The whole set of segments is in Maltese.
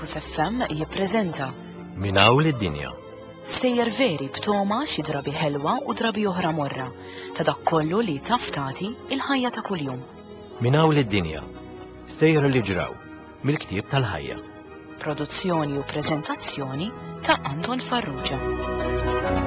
Campus FM jippreżenta Min hawn id-dinja. Sejjer veri b'toma xi drabi ħelwa u drabi oħra morra ta' dak kollu li taf tagħti il-ħajja ta' kuljum. Min hawn id-dinja. Stejjer li ġraw mill-ktieb tal-ħajja. Produzzjoni u preżentazzjoni ta' Anton Farrugia.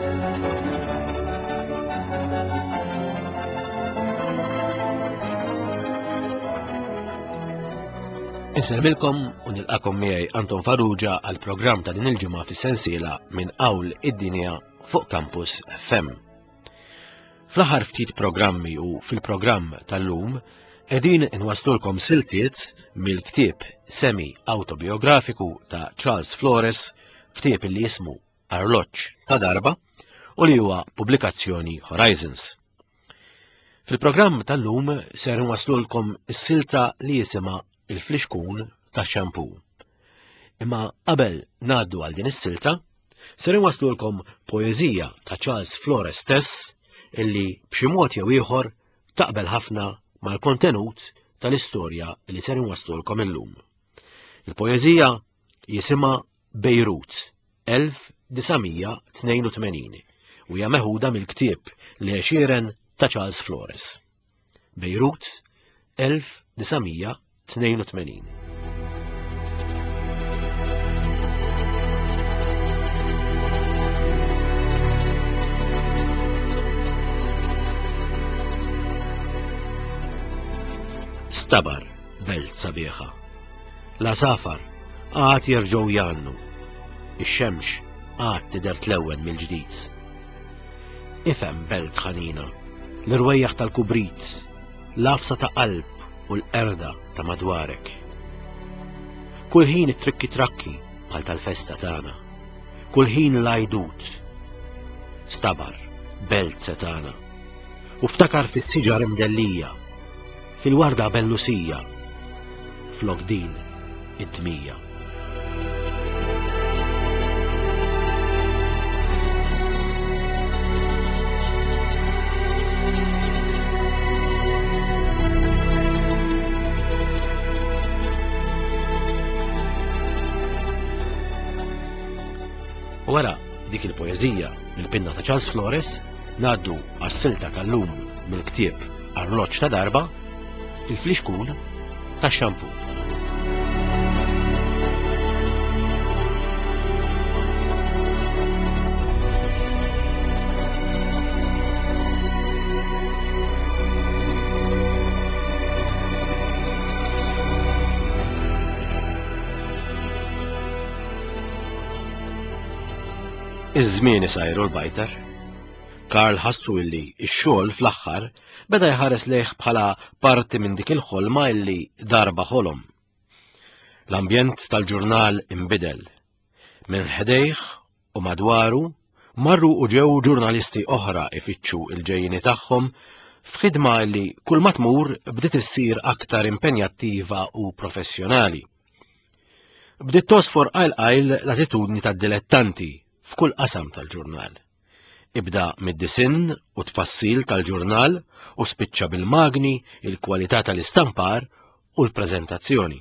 Inselmilkom u nilqakom miegħi Anton Farrugia għal programm ta' din il-ġimgħa fis-sensiela Min hawn id-dinja fuq Campus FM. Fl-aħħar ftit programmi u fil-programm tal-lum qegħdin inwasslulkom siltiet mill-ktieb semi-autobiografiku ta' Charles Flores, ktieb li jismu Arloġġ ta' darba u li huwa pubblikazzjoni Horizons. Fil-programm tal-lum ser inwasslulkom is-silta li jisimha il-flixkun ta' xampoo. Imma qabel ngħaddu għal din is-silta, ser inwasslulkom poeżija ta' Charles Flores stess illi b'xi mod jew ieħor taqbel ħafna mal-kontenut tal-istorja li ser inwasslulkom illum. Il-poeżija jisimha Beirut 1982 u hija meħuda mill-ktieb li għexieren ta' Charles Flores. Beirut 1982. Stabar belt sabiħa. La safar għad jerġgħu jannu. Ix-xemx għad tidher tlewwen mill-ġdid. Ifhem belt ħanina, l-irwejjaħ tal-kubrit, l-afsa ta' qalb u l-qerda ta' madwarek. Kull ħin it-trikki trakki bħal tal-festa tagħna. Kull ħin l-ajdut. Stabar belt setana. U ftakar fis-siġar imdellija, fil-warda bellusija, flok din id-dmija. Wara dik il-poeżija mill-pinna ta' Charles Flores, ngħaddu għas-silta tal-lum mill-ktieb Arloġġ ta' darba, il-flixkun ta' xampoo. Iż-żmien isajru l-bajter. Karl ħassu illi x-xogħol fl-aħħar beda jħares lejh bħala parti minn dik il-ħolma illi darba ħolom. L-ambjent tal-ġurnal imbidel. Minn ħdejh u madwaru marru u ġew ġurnalisti oħra ifittxu il-ġejjini tagħhom f'ħidma li kull ma tmur bdiet issir aktar impenjattiva u professjonali. Bdiet tosfor qajl l-attitudni tad-dilettanti f'kull qasam tal-ġurnal. Ibda mid-disinn u tfassil tal-ġurnal u spiċċa bil-magni, il-kwalità tal-istampar u l-preżentazzjoni.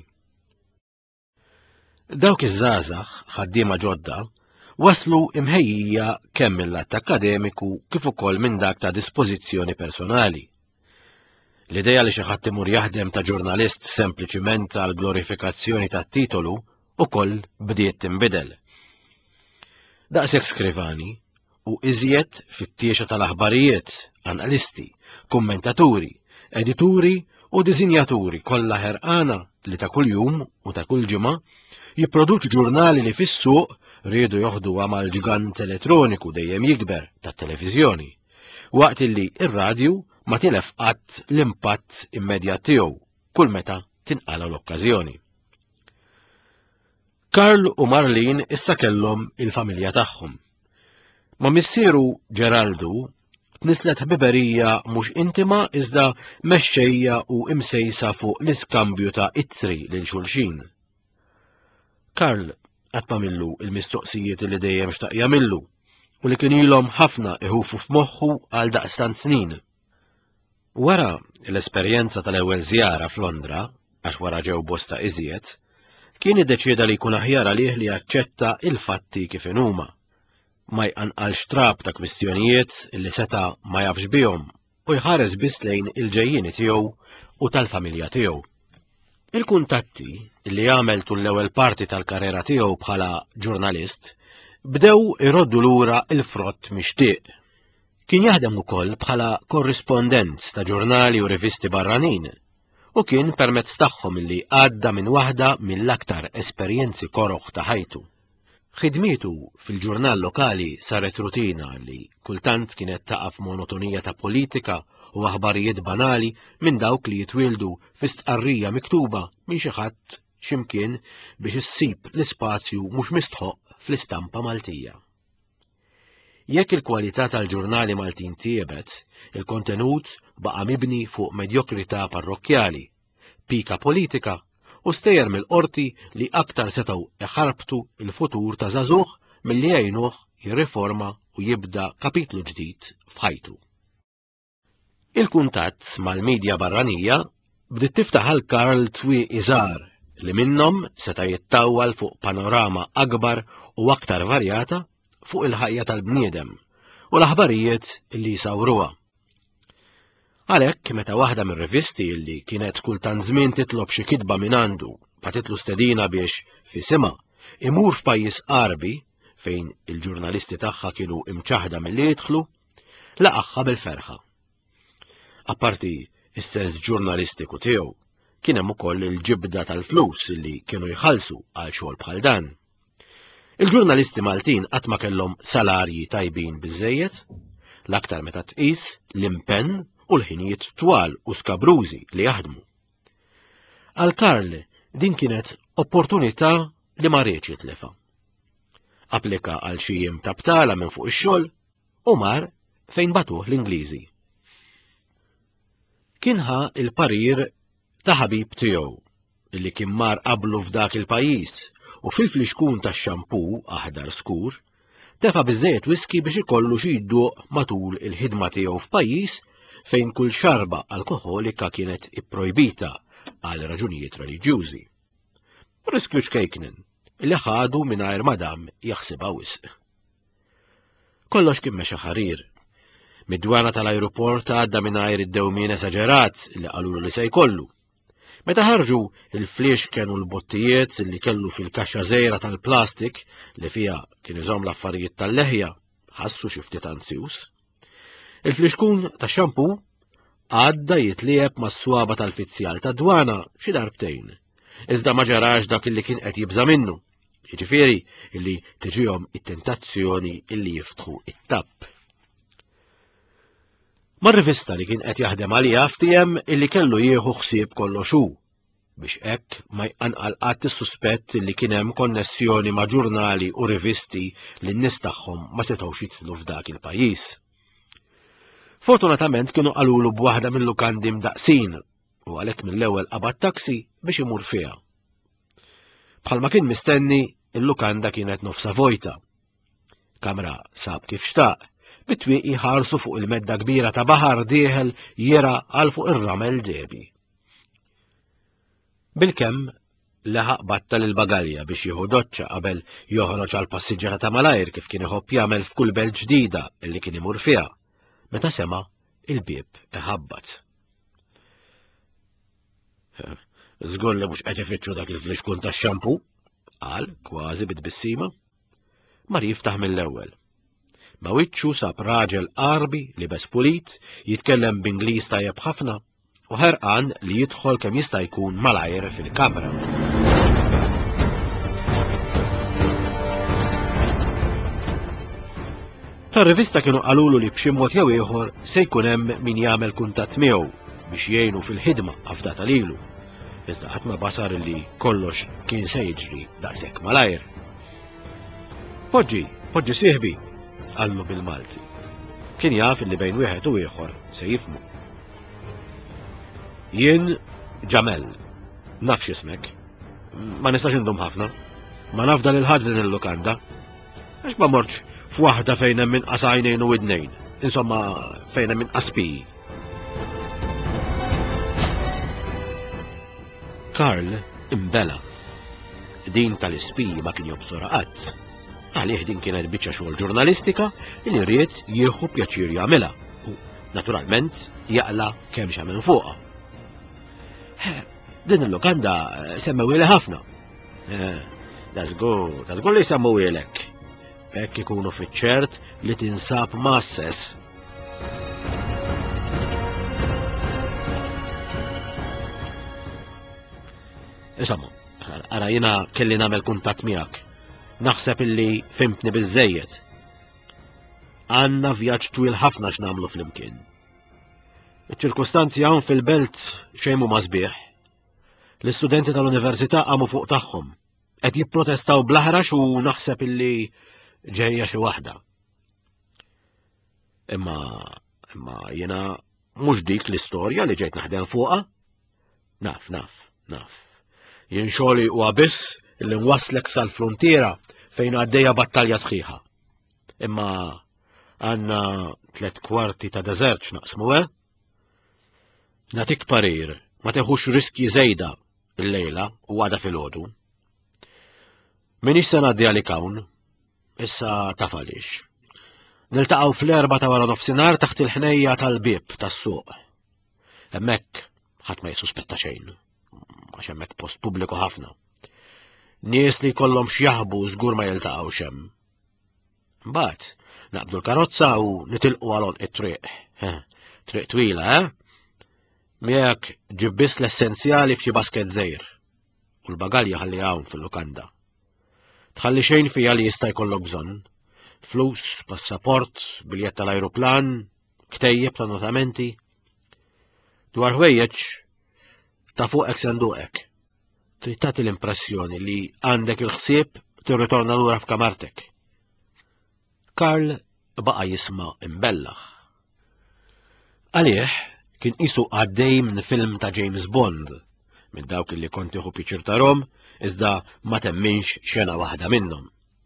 Dawk iż-żgħażagħ ħaddiema ġodda waslu imħejjija kemm mill-att akademiku kif ukoll minn dak ta' dispożizzjoni personali. L-idea li xi ħadd imur jaħdem ta' ġurnalist sempliċiment għal glorifikazzjoni tat-titolu ukoll bdiet tinbidel. Daqshekk skrivani u iżjed fit-tiexa tal-aħbarijiet, analisti, kummentaturi, edituri u diżinjaturi kollha ħerqana li ta' kuljum u ta' kull ġimgħa jipproduċu ġurnali li fis-suq riedu joħduha mal-ġigant elettroniku dejjem jikber tat-televiżjoni, waqt li r-radju ma tilef qatt l-impatt immedjat tiegħu kull meta tinqala l-okkażjoni. Karl u Marlene issa kellhom il-familja tagħhom. Ma' missieru Geraldu tnislet ħbiberija mhux intima iżda mexxejja u imsejsa fuq l-iskambju ta' ittri lil xulxin. Karl qatt ma millu l-mistoqsijiet li dejjem xtaq jagħmillu u li kien ilhom ħafna iħufu f'moħħu għal daqstant snin. Wara l-esperjenza tal-ewwel żjara f'Londra, għax wara ġew bosta iżjed, kien iddeċieda li jkun aħjar għalih li jaċċetta il-fatti kif huma. Ma jqanqalx trab ta' kwistjonijiet li seta' ma jafx bihom u jħares biss lejn il-ġejjieni tiegħu u tal-familja tiegħu. Il-kuntatti li għamel tul l-ewwel parti tal-karriera tiegħu bħala ġurnalist bdew iroddu lura il-frott mixtieq. Kien jaħdem ukoll bħala korrispondent ta' ġurnali u rivisti barranin u kien permezz tagħhom li għadda minn waħda mill-aktar esperjenzi koroħ ta' ħajtu. Ħidmietu fil-ġurnal lokali saret rutina li kultant kienet taqaf monotonija ta' politika u aħbarijiet banali minn dawk li jitwildu fi stqarrija miktuba minn xi ħadd x'imkien biex issib l-ispazju mhux mistħoq fl-istampa Maltija. Jekk il-kwalità tal-ġurnali Maltin tiebet, il-kontenut baqa' mibni fuq medjokrità parrokkjali, pika politika u stejjer mill-qorti li aktar setgħu iħarbtu il-futur ta' żagħżugħ milli jgħinuh jirriforma u jibda kapitlu ġdid f'ħajtu. Il-kuntatt mal-medja barranija bdiet tiftaħ għal Karl twieq iżgħar li minnhom seta' jittawwal fuq panorama akbar u aktar varjata fuq il-ħajja tal-bniedem u l-aħbarijiet li jsawruha. Għalhekk meta waħda mir-rivisti li kienet kultant żmien titlob xi kitba minn għandu patitlu stedina biex fisimha imur f'pajjiż qarbi fejn il-ġurnalisti tagħha kienu imċaħda milli jidħlu, laqagħha bil-ferħa. Apparti is-sens ġurnalistiku tiegħu, kien hemm ukoll il-ġibda tal-flus li kienu jħallsu għal xogħol bħal dan. Il-ġurnalisti Maltin qatt ma kellhom salarji tajbin biżżejjed, l-aktar meta tqis l-impenn u l-ħinijiet twal u skabrużi li jaħdmu. Għal Karl din kienet opportunità li ma rridx jitlefha. Applika għal xi jiem ta' btala minn fuq ix-xogħol u mar fejn batuh l-Ingliżi. Kien ħa il-parir ta' ħabib tiegħu illi kien mar qablu f'dak il-pajjiż u fil-fliexkun tax-xampuu aħdar skur tefa' biżżejjed wiski biex ikollu xi jidduq matul il-ħidma tiegħu f'pajjiż fejn kull xarba alkoħolika kienet ipprojbita għal raġunijiet reliġjużi. Riskju xkejknen li ħadu mingħajr madam jaħsibha wisq. Kollox kien mexa ħarir. Mid-dwana tal-ajruport għadda mingħajr id-dewmien esaġerat li qalulu li se jkollu. Meta ħarġu il-fliex kienu l-bottijiet li kellu fil-kaxxa żgħira tal-plastik li fiha kien iżomm l-affarijiet tal-leħja ħassu xi ftit anzjuż. Il-fliexkun tax-xampu għadda jitlieb mas-swaba tal-fizzjal tad-dwana xi darbtejn. Iżda ma ġarax dak illi kien qed jibża minnu, jiġifieri illi tiġihom it-tentazzjoni illi jiftħu it-tapp. Mar-rivista li kien qed jaħdem għaliha ftiem illi kellu jieħu ħsieb kollox hu biex hekk ma jqanqalqat is-suspett illi kien hemm konnessjoni ma' ġurnali u rivisti li n-nies tagħhom ma setgħux jidħlu f'dak il-pajjiż. Fortunatament kienu qalulu b'waħda mill-lukandi mdaqsin u għalhekk mill-ewwel qabad taksi biex imur fiha. Bħalma kien mistenni, il-lukanda kienet nofsa vojta. Kamra sab kif xtaq, bit-twieqi ħarsu fuq il-medda kbira ta' baħar dieħel jera għal fuq ir-ramel ġebi. Bilkemm leħaq battal il-bagalja biex jieħu doċċa qabel joħroġ għal passiġġera ta' malajr kif kien iħobb jagħmel f'kull belt ġdida illi kien imur fiha, meta sema il-bieb iħabbat. Żgur li mhux qed ifittxu dak il-fliexkun tax-xampu, qal kważi bitbissima. Mar jiftaħ mill-ewwel. Ma wiċċu sab raġel qarbi libes pulit, jitkellem b'Ingliż tajjeb ħafna u ħerqan li jidħol kemm jista' jkun malajr fil-kamra. Tar-rivista kienu qalulu li b'xi mod jew ieħor se jkun hemm min jagħmel kuntatt miegħu biex jgħinu fil-ħidma afdata lilu. Iżda ħadd ma basar li kollox kien se jiġri daqshekk malajr. Poġġi sieħbi, qallu bil-Malti. Kien jaf li bejn wieħed u ieħor se jifhmu. Jien Ġamel, naf x'ismek. Ma nistax indum ħafna. Ma nafda lil ħadd din il-lukanda. Għax ma mortx f'waħda fejn hemm inqas għajnejn u widnejn. Insomma, fejn hemm inqas piji. Karl imbela. din tal-ispiji ma kien jobsora qatt. Għalih din kienet biċċa xogħol ġurnalistika li rrid jieħu pjaċir jagħmilha u naturalment jaqla kemm xa minn fuqha. Din il-lukanda semmewili ħafna. Dażgur li semmewilek. Hekk ikunu fiċ-ċert li tinsab massess. Insomma, ara jiena kelli nagħmel kuntatt miegħek. Naħseb illi fimtni biżżejjed. Għandna vjaġġ twil ħafna x'nagħmlu flimkien. Iċ-ċirkustanzi hawn fil-belt xejn huma sbieħ. L-istudenti tal-università qamu fuq tagħhom. Qed jipprotestaw blaħrax u naħseb illi ġejja xi waħda. Imma jiena mhux dik l-istorja li ġejt naħdem fuqha. Naf. Jien xogħli huwa biss illi nwasslek sal-frontiera fejn għaddejja battalja sħiħa. Imma għandna 3/4 ta' deżert x'naqsmu, Natik parir, ma teħux riski żejda il-lejla u għada filgħodu. Minix se ngħaddi għalik hawn, issa taf għaliex. Niltaqgħu fl-4 ta' wara nofsinhar taħt il-ħnejja tal-bieb tas-suq. Hemmhekk ħadd ma jisuspetta xejn, għax hemmhekk post pubbliku ħafna. Nies li jkollhom x'jaħbu żgur ma jiltaqgħux hemm. Mbagħad naqbdu l-karozza u nitilqu għalhom it-triq. Triq twila, Miegħek ġib biss l-essenzjali f'xi basket żgħir u l-bagalja ħalli hawn fil-lukanda. Tħalli xejn fija li jista' jkollok bżonn. Flus, passaport, biljett tal-ajruplan, ktejjeb ta' notamenti. Dwar ħwejjeġ ta' fuqek senduqek. Trid tagħti l-impressjoni li għandek il-ħsieb tirritorna lura f'kamartek. Karl baqa' jisma' imbellaħ. Għalih kien qisu għaddej minn film ta' James Bond, minn dawk li kont tieħu piċir tarhom, iżda ma temminx xena waħda minnhom.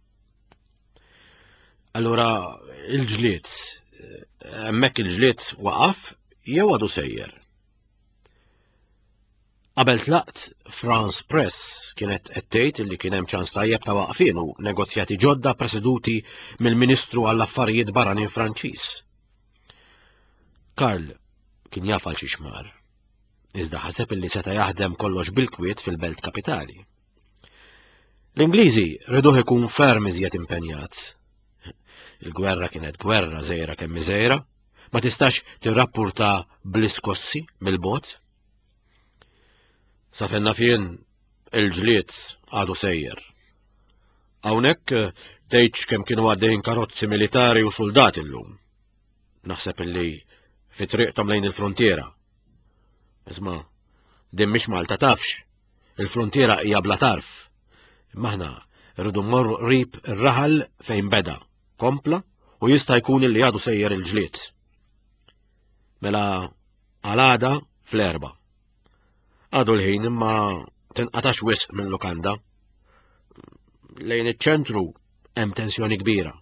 Allura il-ġlied, hemmhekk il-ġlied waqaf jew għadu sejjer. Qabel tlaqt France Press kienet qed tgħid li kien hemm ċans tajjeb ta' waqfien u negozjati ġodda preseduti mill-Ministru għall-Affarijiet Barranin Franċiż. Karl kien jaf għal xi xmar, iżda ħaseb illi seta' jaħdem kollox bil-kwiet fil-belt kapitali. L-Ingliżi rriduh ikun ferm iżjed impenjat. Il-gwerra kienet gwerra żgħira kemm żgħira, ma tistax tirrappurta bl-iskossi mill-bogħod. Sa fenna fien il-ġlied għadu sejjer. Hawnhekk tgħidx kemm kienu għaddejjin karozzi militari u soldati llum. Naħseb illi fi triqtom lejn il-frontiera. Isma' din mhix Malta tafx, il-frontiera hija bla tarf. Imma aħna rridu mmorru qrib ir-raħal fejn beda, kompla u jista' jkun illi għadu sejjer il-ġlied. Mela għal-għada fl-4. Għadu l-ħin imma tinqatax wisq minn lukanda. Lejn iċ-ċentru hemm tensjoni kbira.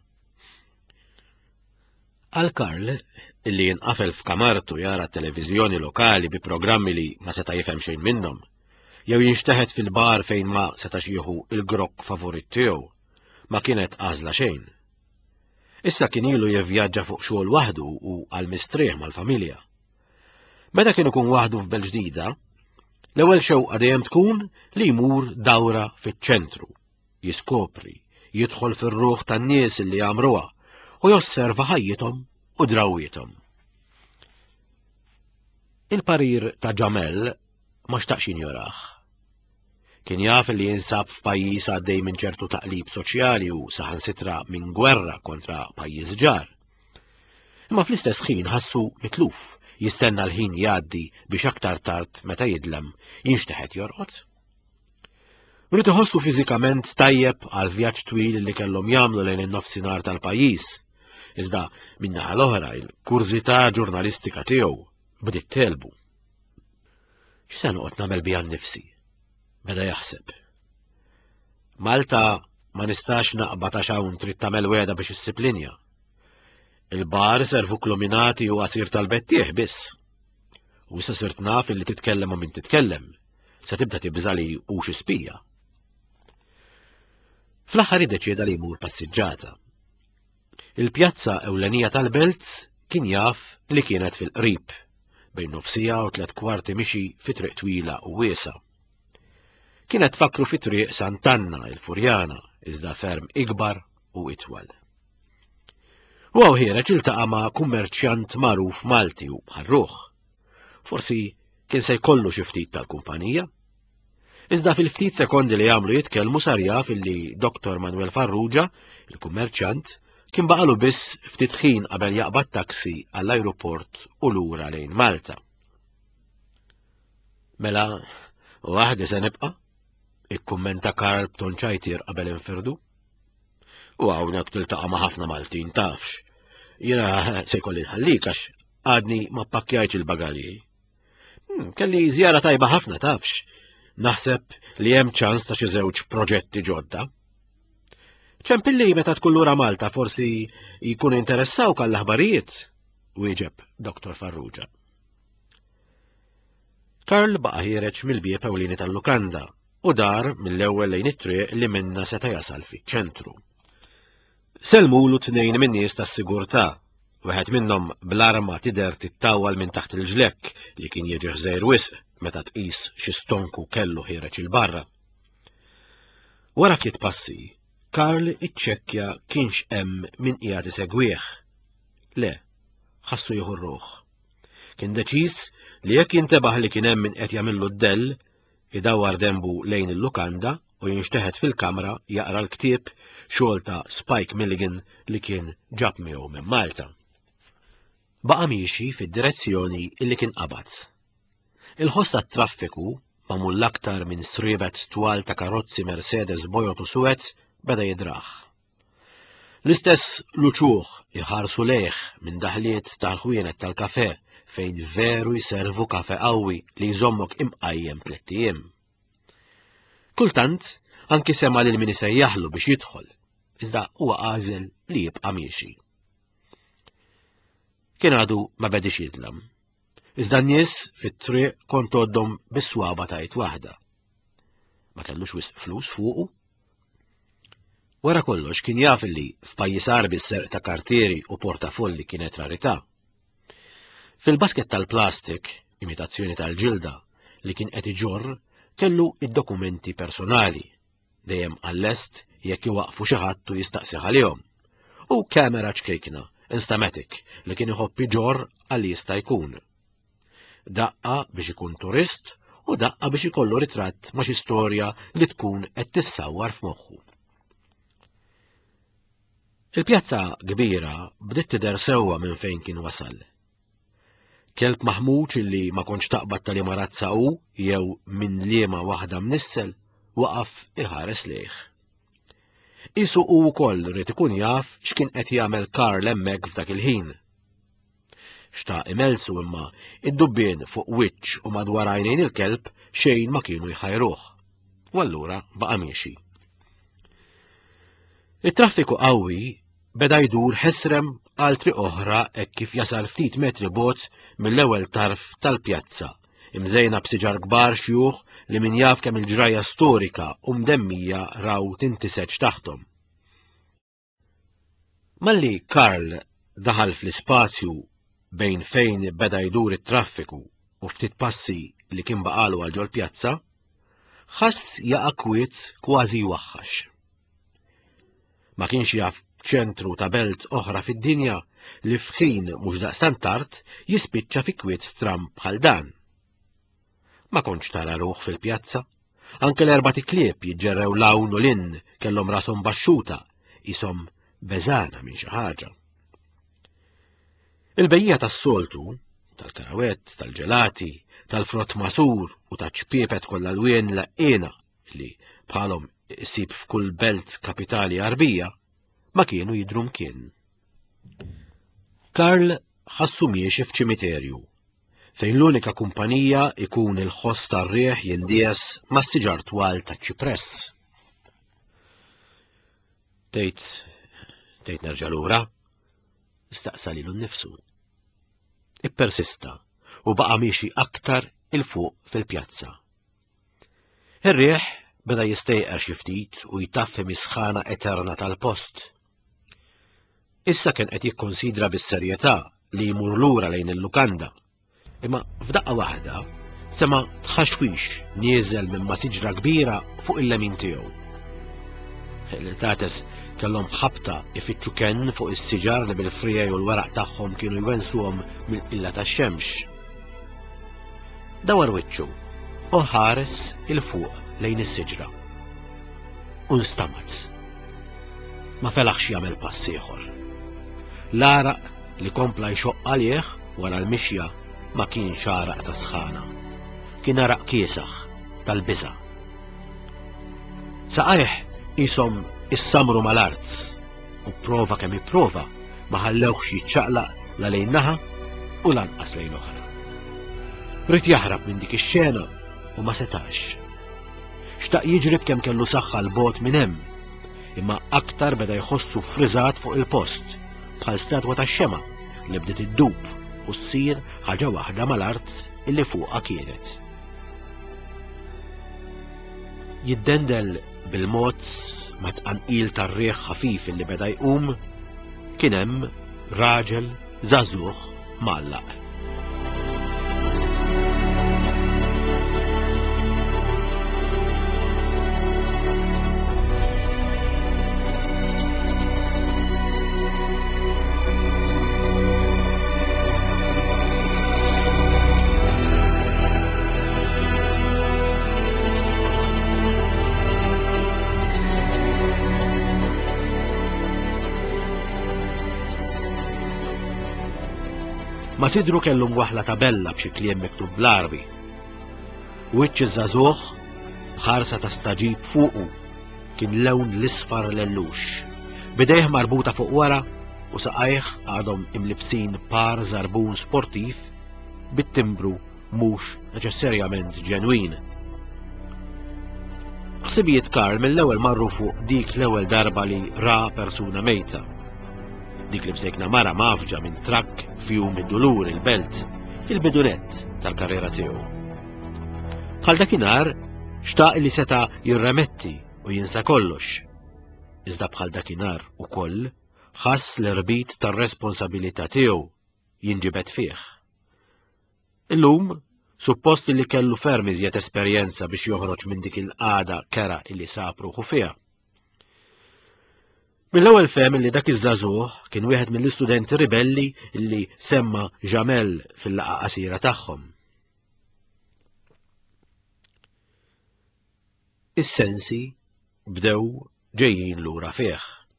Għal Karl illi jinqafel f'kamartu jara t-televiżjoni lokali bi programmi li ma seta' jifhem xejn minnhom, jew jinxteħed fil-bar fejn ma setax jieħu il-grokk favorit tiegħu, ma kienet għażla xejn. Issa kien ilu jivvjaġġa fuq xogħol waħdu u għal mistrieħ mal-familja. Meta kien ikun waħdu f'Belt Ġdida, l-ewwel xewqa dejjem tkun li jmur dawra fiċ-ċentru, jiskopri, jidħol fir-ruħ tan-nies illi jagħmruha u josserva ħajjithom u drawietom. Il-parir ta' Jamel ma xtaqx jinjoraħ. Kien jaf li jinsab f'pajjiż għaddej minn ċertu taqlib soċjali u saħansitra minn gwerra kontra pajjiż ġar. Imma fl-istess ħin ħassu mitluf, jistenna l-ħin jgħaddi biex aktar tard meta jidlem jinxteħed jorqod. Rrid iħossu fiżikament tajjeb għal vjaġġ twil li kellhom jagħmlu lejn in-nofsinhar tal-pajjiż. Iżda minnaħa l-oħra il-kurzità ġurnalistika tiegħu bdiet telbu. X'se noqgħod nagħmel biha nnifsi? Beda jaħseb. Malta ma nistax naqbad għax hawn trid tagħmel wegħda biex issib linja. Il-bar servu kluminati u għasir tal-bettieħ biss. U issa sirt naf illi titkellem u min titkellem, se tibda tibża li hu xi spija. Fl-aħħar iddeċieda li jmur passiġġata. Il-pjazza ewlenija tal-Belt kien jaf li kienet fil-qrib, bejn nofsija u 3/4 mixi fi triq twila u wiesa. Kienet fakru fi triq Sant'Anna il-Furjana, iżda ferm ikbar u itwal. U ħireġ iltaqa' ma' kummerċjant magħruf Malti u ħarruh. Forsi kien se jkollu xi ftit tal-kumpanija. Iżda fil-ftit sekondi li jagħmlu jitkellmu sar jaf illi Dr. Manuel Farrugia, il-kummerċjant, kien baqalu biss ftit ħin qabel jaqbad taksi għall-ajruport u lura lejn Malta. Mela, waħdi se nibqa'? Ikkummenta Karl b'ton ċajtir qabel infirdu. U hawnhekk tiltaqa' ma' ħafna Maltin tafx. Jiena se jkolli nħallik għax għadni ma ppakkjajtx il-bagalji. Kelli żjara tajba ħafna tafx. Naħseb li hemm ċans ta' xi żewġ proġetti ġodda. ċempilli meta tkun lura Malta forsi jkunu interessaw għall-aħbarijiet, wieġeb Dr. Farrugia. Karl baqa' ħireġ mill-bieb ewlieni tal-lukanda u dar mill-ewwel lejn it-triq li minna seta' jasal fiċ-ċentru. Selmulu tnejn min nies tas-sigurtà, wieħed minnhom bl-arma tidher tittawwal minn taħt il-ġlekk li kien jiġi ħżejr wisq meta tqis xi stonku kellu ħireġ il-barra. Wara ftit passi, Karl iċċekkja kienx hemm min qiegħed isegwih. Le, ħassu jieħu r-ruħ. Kien deċiż li jekk jintebaħ li kien hemm min qed jagħmillu d-dell, idawwar denbu lejn il-lukanda u jinxteħed fil-kamra jaqra l-ktieb xogħol ta' Spike Milligan li kien ġab miegħu minn Malta. Baqa' miexi fid-direzzjoni illi kien qabad. Il-ħoss tat-traffiku magħmul l-aktar minn sriebet twal ta' karozzi Mercedes bojot u suwed beda jidraħ. L-istess luċuħ iħarsu lejh minn daħliet tal-ħwienet tal-kafè fejn veru jservu kafè qawwi li jżommok imqajjem 3 ijiem. Kultant anki sema lil min isejjaħlu biex jidħol, iżda huwa għażel li jibqa' miexi. Kien għadu ma bedix jidlam. Iżda n-nies fit-triq kont għoddhom bis-swaba tajt waħda. Ma kellux wisq flus fuqu. Wara kollox kien jaf li f'pajjiż Arbi s-serq ta' kartieri u portafolli kienet rarità. Fil-basket tal-plastik, imitazzjoni tal-ġilda, li kien qed iġorr kellu id-dokumenti personali, dejjem għall-lest jekk iwaqfu xi ħadd u jistaqsi għalihom, u kamera ċkejkna, Instamatic, li kien iħobb iġorr għal jista' jkun. Daqqa biex ikun turist u daqqa biex ikollu ritratt ma' xi storja li tkun qed tissawwar f'moħħu. Il-pjazza kbira bdiet tidher sewwa minn fejn kien wasal. Kelb maħmuġ illi ma kontx taqbad tal-imarazza hu jew minn liema waħda mnissel waqaf iħares lejh. Isu hu wkoll rid ikun jaf x'kien qed jagħmel Karl hemmhekk f'dak il-ħin. Xtaq imelsu imma id-dubbien fuq wiċċ u madwar għajnejn il-kelb xejn ma kienu jħajruh. U allura baqa' miexi. It-traffiku qawwi beda jdur ħesrem għal triq oħra hekk kif jasal ftit metri bogħod mill-ewwel tarf tal-pjazza, imżejna b'siġar kbar xjuħ li min jaf kemm il-ġrajja storika u mdemmija raw tintiseġ taħtom. Malli Karl daħal fl-ispazju bejn fejn beda jdur it-traffiku u ftit passi li kien baqalu għal ġol pjazza, ħass jaqa' kwiet kważi waħħax. Ma kienx jaf ċentru ta' belt oħra fid-dinja li f'ħin mhux daqstant tard jispiċċa fi kwiet stramp bħal dan. Ma kontx tara ruħ fil-pjazza, anke l-erba' tiklieb jiġġerrew lawn u lin kellhom rashom baxxuta, ishom beżana minn xi ħaġa. Il-bejja tas-soltu, tal-karawett, tal-ġelati, tal-frott masur u taċ-ċpiepet kollha l-wien laqqiena li bħalhom issib f'kull belt kapitali Arbija, ma kienu jidhru mkien. Karl ħassu miexi f'ċimiterju, fejn l-unika kumpanija ikun il-ħoss tar-riħ jindies mas-siġar twal taċ-ċipress. Tgħid nerġa' lura? Istaqsa lilu nnifsu. Ippersista u baqa' miexi aktar il fuq fil-pjazza. Ir-riħ beda jistejqer xi ftit u jtaffi misħana eterna tal-post. Issa kien qed jikkonsidra bis-serjetà li jmur lura lejn il-lukanda, imma f'daqqa waħda sema tħaxwix nieżel minn masiġra kbira fuq il-lemin tiegħu. Il-tates kellhom ħabta ifittxu kenn fuq is-siġar li bil-frijaj u l-waraq tagħhom kienu jwensuhom mill-qilla tax-xemx. Dawar wiċċu u ħares il-fuq lejn is-siġra. U nstamat. Ma felaħx jagħmel pass ieħor. L-araq li kompla jxoq għalih wara l-mixja ma kienx araq ta' sħana. Kien araq kiesaħ tal-biża'. Saqajh qishom issamru mal-art u prova kemm ipprova ma ħallewx jiċċaqlaq la lejn naħa u lanqas lejn oħra. Rid jaħrab minn dik ix-xena u ma setax. Xtaq jiġri b'kemm kellu saħħa l-bogħod minn hemm, imma aktar beda jħossu friżat fuq il-post bħal statwa tax-xema li bdiet iddub u ssir ħaġa waħda mal-art illi fuqha kienet. Jiddendel bil-mod ma tqanqil tar-riħ ħafif illi beda jqum kien hemm raġel żagħżugħ mgħallaq. Ma sidru kellu mwaħla tabella b'xi kliem miktub bl-Arbi. Wiċċ iż-żagħżugħ b'ħarsa ta' staġib fuqu kien lewn l-isfar lellux. Bidejh marbuta fuq wara u saqajh għadhom imlibsin par żarbun sportiv bit-timbru mhux neċessarjament ġenwin. Ħsibijiet Karl mill-ewwel marru fuq dik l-ewwel darba li ra persuna mejta. Dik li bsejkna mara mafġa minn trakk fjum id-dulur il-belt fil-bidunet tal-karriera tiegħu. Bħal dakinhar xtaq li seta' jirremetti u jinsa kollox. Iżda bħal dakinhar ukoll ħass l-irbit tar-responsabilità tiegħu jinġibed fih. Illum suppost li kellu ferm iżjed esperjenza biex joħroġ minn dik il-qagħda kera illi sapruħu fiha. Mill-ewwel fehem li dak iż-żagħżugħ kien wieħed mill-istudenti ribelli li semma Jamel fil-laqgħa qasira tagħhom. Is-sensi bdew ġejjin lura fih.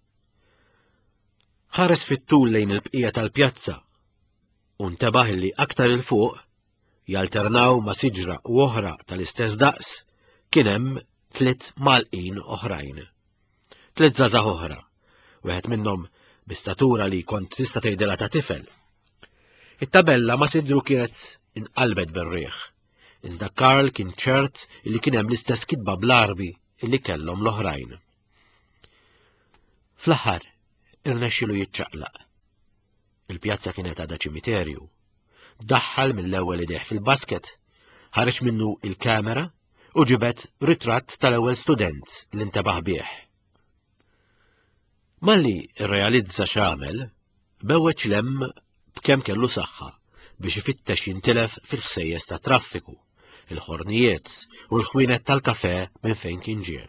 Ħares fit-tul lejn il-bqija tal-pjazza u ntebaħ li aktar il fuq jalternaw ma' siġra u oħra tal-istess daqs kien hemm 3 malqin oħrajn. 3 żagħżagħ oħra. Wieħed minnhom bi-statura li kont tista' tgħidilha ta' tifel. It-tabella ma sidru kienet inqalbet bir-riħ, iżda Karl kien ċert li kien hemm l-istess kitba bl-Arbi illi kellhom l-oħrajn. Fl-aħħar irnexxielu jiċċaqlaq. Il-pjazza kienet għadha ċimiterju. Daħħal mill-ewwel idejh fil-basket, ħareġ minnu il-kamera u ġibet ritratt tal-ewwel student li ntebaħ bih. Malli rrealizza x'għamel, bewweġ lemm b'kemm kellu saħħa biex ifittex jintilef fil-ħsejjes ta' traffiku, il-ħornijiet u l-ħwienet tal-kafè minn fejn kien ġie.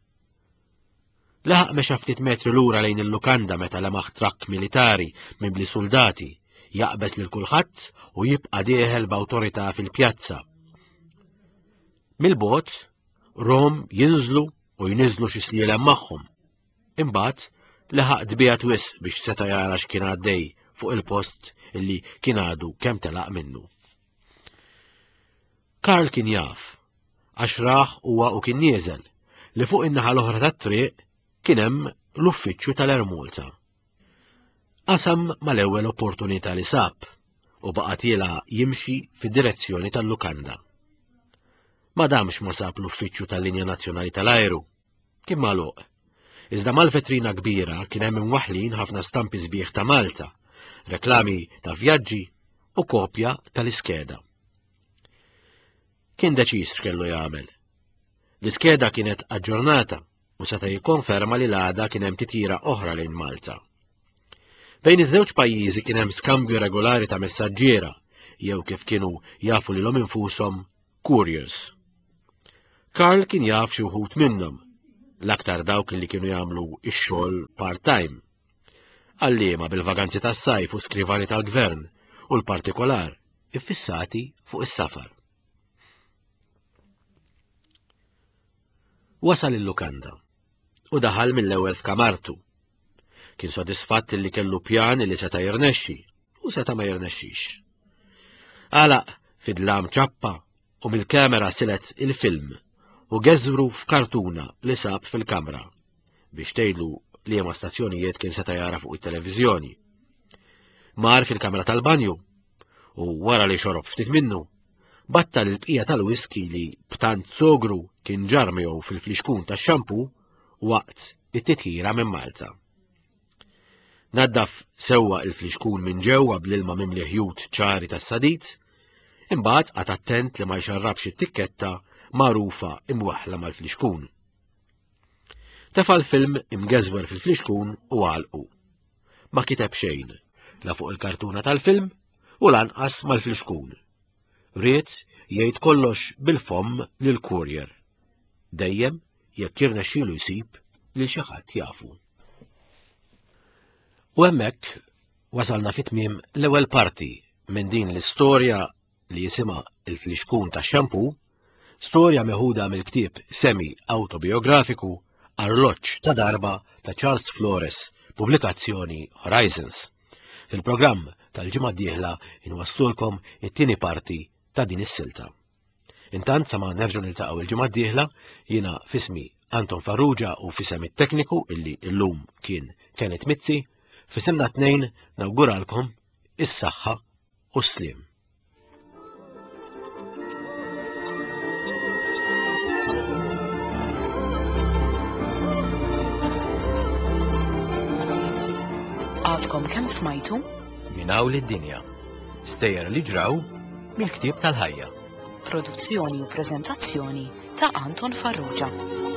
Laħaq mexa ftit metri lura lejn il-lukanda meta lemaħ trakk militari mibli soldati jaqbes lil kulħadd u jibqa' dieħel b'awtorità fil-pjazza. Mill-bogħod rom jinżlu u jniżlu xi slielem magħhom. Imbagħad laħaq dbijat wisq biex seta' jara x'kien għaddej fuq il-post illi kien għadu kemm telaq minnu. Karl kien jaf, għax rah huwa u kien nieżel li fuq in-naħa l-oħra tat-triq kien hemm l-uffiċċju tal-Ermulta. Qasam mal-ewwel opportunità li sab u baqgħet jilha jimxi fid-direzzjoni tal-lukanda. Ma damx ma sab l-uffiċċju tal-Linja Nazzjonali tal-Ajru, kien magħluq. Iżda mal-vetrina kbira kien hemm imwaħħlin ħafna stampi sbieħ ta' Malta, reklami ta' vjaġġi u kopja tal-iskeda. Kien deċiż x'kellu jagħmel. L-iskeda kienet aġġornata u seta' jikkonferma li l-għada kien hemm titjira oħra lejn Malta. Bejn iż-żewġ pajjiżi kien hemm skambju regolari ta' messaġġiera jew kif kienu jafu lilhom infushom couriers. Karl kien jaf xi wħud minnhom, l-aktar dawk li kienu jagħmlu x-xogħol part-time. Għalliema bil-vaganzi tas-sajf u skrivani tal-gvern u l-partikolar iffissati fuq is-safar. Wasal il-lukanda u daħal mill-ewwel f'kamartu. Kien sodisfatt li kellu pjan li seta' jirnexxi u seta' ma jirnexxix. Għalaq fidlam ċappa u mill-kamera silet il-film u geżru f'kartuna li sab fil-kamra biex tgħidlu li ma stazzjonijiet kien seta' jara fuq it-televiżjoni. Mar fil-kamra tal-banju u wara li xorob ftit minnu battal il-bqija tal-whisky li b'tant sogru kien ġar miegħu fil-flixkun tax-xampu waqt it-titjira minn Malta. Naddaf sewwa il-flixkun minn ġewwa bl-ilma mimli ħjud ċari tas-sadit, imbagħad qat attent li ma jxarrabx it-tikketta magħrufa imwaħħla mal-flixkun. Tefa' l-film imgeżwer fil-flixkun u għalqu. Ma kiteb xejn, la fuq il-kartuna tal-film u lanqas mal-flixkun. Ried jgħid kollox bil-fomm lill-courier. Dejjem jekk jirnexxielu jsib lil xi ħadd jafu. U hemmhekk wasalna fit-tmiem l-ewwel parti minn din l-istorja li jisimha il-flixkun tax-xampu, storja meħuda mill-ktieb semi-autobiografiku Arloġġ ta' darba ta' Charles Flores, pubblikazzjoni Horizons. Fil-programm tal-ġimgħa d-dieħla inwasslulkom it-tieni parti ta' din is-silta. Intant sa ma nerġgħu niltaqgħu il-ġimgħa d-dieħla jiena fismi Anton Farrugia u fisem it-tekniku illi llum kien Kenneth Mizzi, fisimna tnejn nawguralkom is-saħħa u s-sliem. Għadkom kemm smajtu? Minn hawn lid-dinja. Stejjer li ġraw mill-ktieb tal-ħajja. Produzzjoni u preżentazzjoni ta' Anton Farrugia.